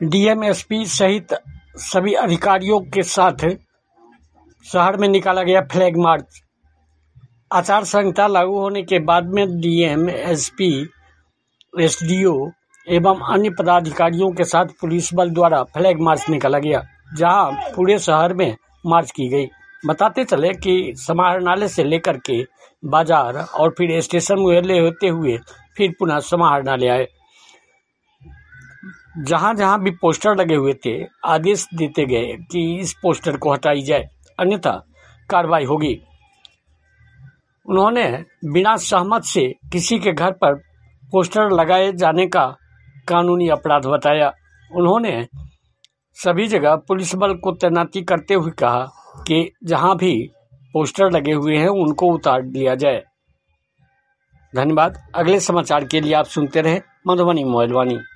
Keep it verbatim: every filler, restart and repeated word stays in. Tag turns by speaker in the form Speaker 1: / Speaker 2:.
Speaker 1: DM, SP सहित सभी अधिकारियों के साथ शहर में निकाला गया फ्लैग मार्च। आचार संहिता लागू होने के बाद में डीएम, एसपी, एसडीओ एवं अन्य पदाधिकारियों के साथ पुलिस बल द्वारा फ्लैग मार्च निकाला गया, जहां पूरे शहर में मार्च की गई। बताते चले कि समाहरणालय से लेकर के बाजार और फिर स्टेशन में होते हुए फिर पुनः समाहरणालय आए। जहां जहां भी पोस्टर लगे हुए थे, आदेश देते गए कि इस पोस्टर को हटाई जाए, अन्यथा कार्रवाई होगी। उन्होंने बिना सहमत से किसी के घर पर पोस्टर लगाए जाने का कानूनी अपराध बताया। उन्होंने सभी जगह पुलिस बल को तैनाती करते हुए कहा कि जहां भी पोस्टर लगे हुए हैं उनको उतार लिया जाए। धन्यवाद। अगले समाचार के लिए आप सुनते रहे मधुबनी मोबाइल वाणी।